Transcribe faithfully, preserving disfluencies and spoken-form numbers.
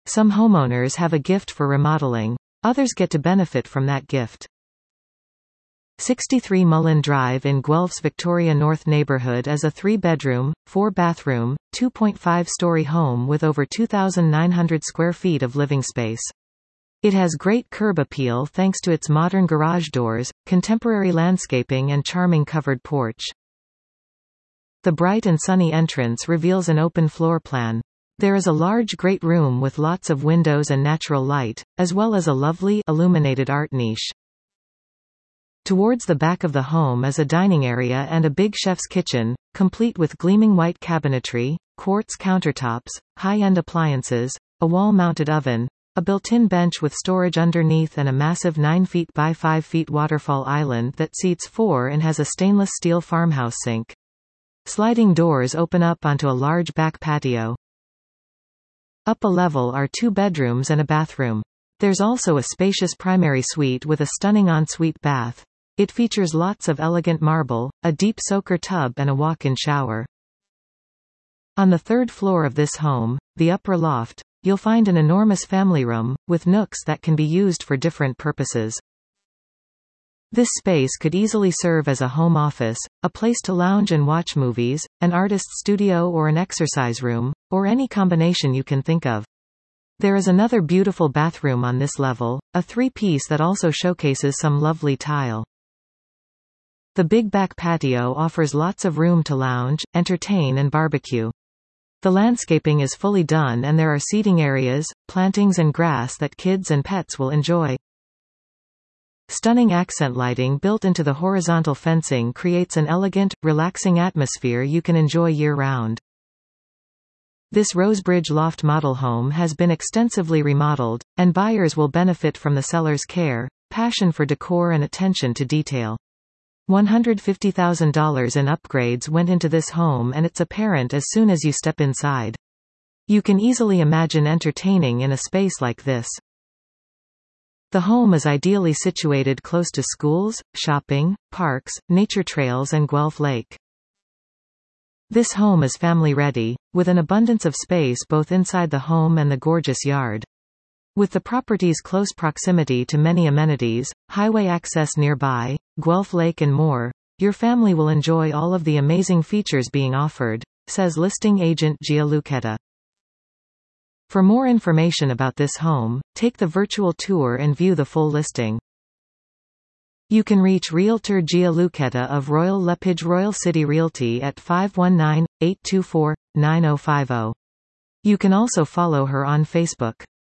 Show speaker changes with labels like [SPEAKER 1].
[SPEAKER 1] Some homeowners have a gift for remodeling. Others get to benefit from that gift. sixty-three Mullen Drive in Guelph's Victoria North neighbourhood is a three-bedroom, four-bathroom, two point five story home with over two thousand nine hundred square feet of living space. It has great curb appeal thanks to its modern garage doors, contemporary landscaping and charming covered porch. The bright and sunny entrance reveals an open floor plan. There is a large great room with lots of windows and natural light, as well as a lovely, illuminated art niche. Towards the back of the home is a dining area and a big chef's kitchen, complete with gleaming white cabinetry, quartz countertops, high-end appliances, a wall-mounted oven, a built-in bench with storage underneath and a massive nine feet by five feet waterfall island that seats four and has a stainless steel farmhouse sink. Sliding doors open up onto a large back patio. Up a level are two bedrooms and a bathroom. There's also a spacious primary suite with a stunning ensuite bath. It features lots of elegant marble, a deep soaker tub and a walk-in shower. On the third floor of this home, the upper loft, you'll find an enormous family room, with nooks that can be used for different purposes. This space could easily serve as a home office, a place to lounge and watch movies, an artist's studio or an exercise room, or any combination you can think of. There is another beautiful bathroom on this level, a three-piece that also showcases some lovely tile. The big back patio offers lots of room to lounge, entertain and barbecue. The landscaping is fully done and there are seating areas, plantings and grass that kids and pets will enjoy. Stunning accent lighting built into the horizontal fencing creates an elegant, relaxing atmosphere you can enjoy year-round. This Rosebridge loft model home has been extensively remodeled, and buyers will benefit from the seller's care, passion for decor and attention to detail. one hundred fifty thousand dollars in upgrades went into this home and it's apparent as soon as you step inside. You can easily imagine entertaining in a space like this. The home is ideally situated close to schools, shopping, parks, nature trails and Guelph Lake. This home is family-ready, with an abundance of space both inside the home and the gorgeous yard. With the property's close proximity to many amenities, highway access nearby, Guelph Lake and more, your family will enjoy all of the amazing features being offered, says listing agent Gia Lucchetta. For more information about this home, take the virtual tour and view the full listing. You can reach Realtor Gia Lucchetta of Royal LePage Royal City Realty at five one nine, eight two four, nine zero five zero. You can also follow her on Facebook.